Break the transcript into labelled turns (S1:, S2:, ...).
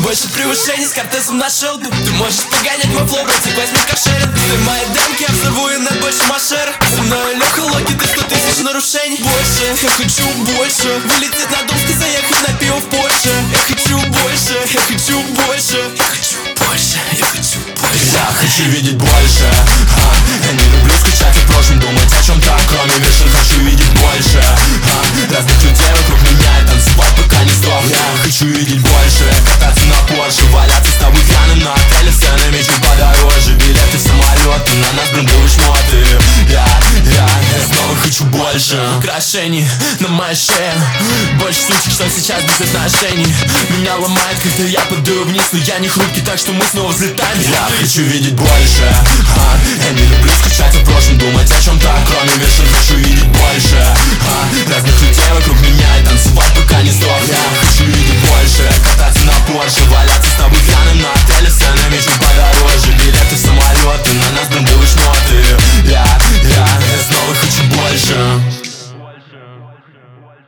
S1: Больше превышений с кортесом на шелду. Ты можешь погонять мой флоу, братик, возьми кошеринг. Ты мои демки, я взорву и на больше машер. Со мной Леха Локи, ты 100 000 нарушений. Больше, я хочу больше. Вылететь на Домск и заехать на пиво в Польше. Я хочу больше, я хочу больше. Я хочу больше, я хочу больше.
S2: Я хочу видеть больше. Я не люблю скучать о прошлом, думать о чем-то, кроме вершин. Хочу видеть больше разных людей вокруг меня и танцевать, пока не сдох. Я хочу видеть больше, кататься на Порше, валяться с тобой пьяным на отеле, сценами чуть подороже, билеты в самолет, и на нас брендуешь шмоты. Я снова хочу больше
S1: украшений на моей шее, больше сучек, что сейчас без отношений. Меня ломает, когда я падаю вниз, но я не хрупкий, так что мы снова взлетаем.
S2: Я хочу видеть больше. Я не люблю скучать о прошлом, думать о чем-то, кроме вершин. Хочу видеть больше разных людей вокруг меня и танцевать, пока не сдох. Я хочу видеть больше, кататься на Порше, валяться с тобой пьяным на